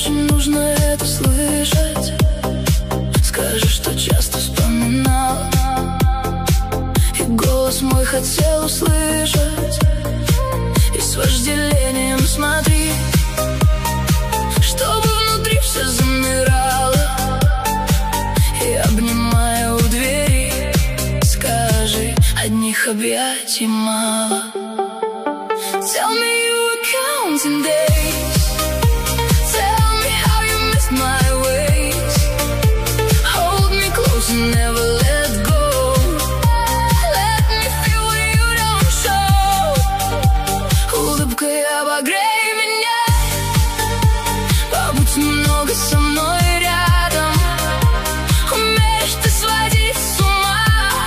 очень нужно это слышать. Скажи, что часто вспоминал, и голос мой хотел услышать. И с вожделением смотри, чтобы внутри все замирало. И обнимая у двери, скажи, одних объятий мало. Tell me you were counting days. Tell me how you missed my ways. Hold me close and never let go. Let me feel what you don't show. Улыбкой обогрей меня. Побудь немного со мной рядом. Умеешь ты сводить с ума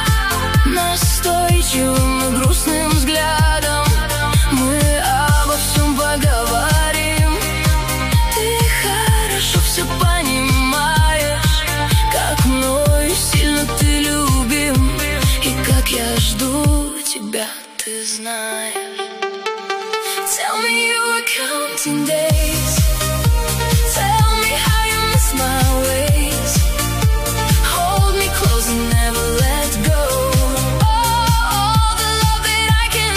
настойчивым и грустным взглядом. Мы обо всем поговорим. Ты хорошо все понимаешь, как мною сильно ты любим, и как я жду тебя, ты знаешь. Tell me you were counting days. Tell me how you miss my ways. Hold me close and never let go. All the love that I can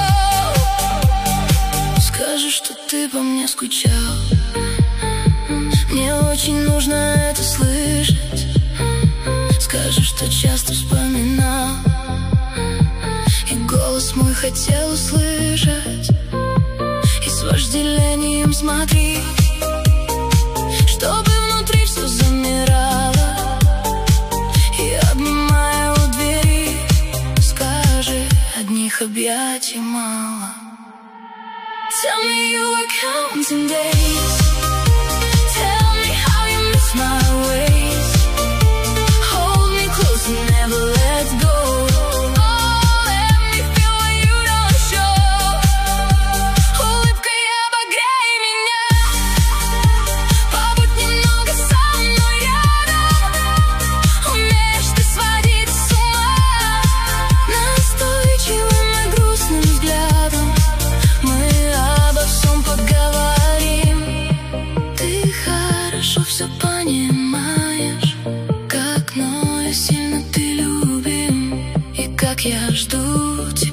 show. Скажи, что ты по мне скучал. Мне очень нужно это слышать. Скажи, что часто вспоминал, и голос мой хотел услышать. И с вожделением смотри, чтобы внутри все замирало. И обнимая у двери, скажи, одних объятий мало. Tell me you were counting days. Tell me how you miss my ways. Hold me close and never let go. Oh, let me feel what you don't show. Улыбкой обогрей меня. Побудь немного со мной рядом. Умеешь ты сводить с ума настойчивым и грустным взглядом. Мы обо всем поговорим. Ты хорошо все понимаешь, как мною сильно ты любим, и как я жду тебя.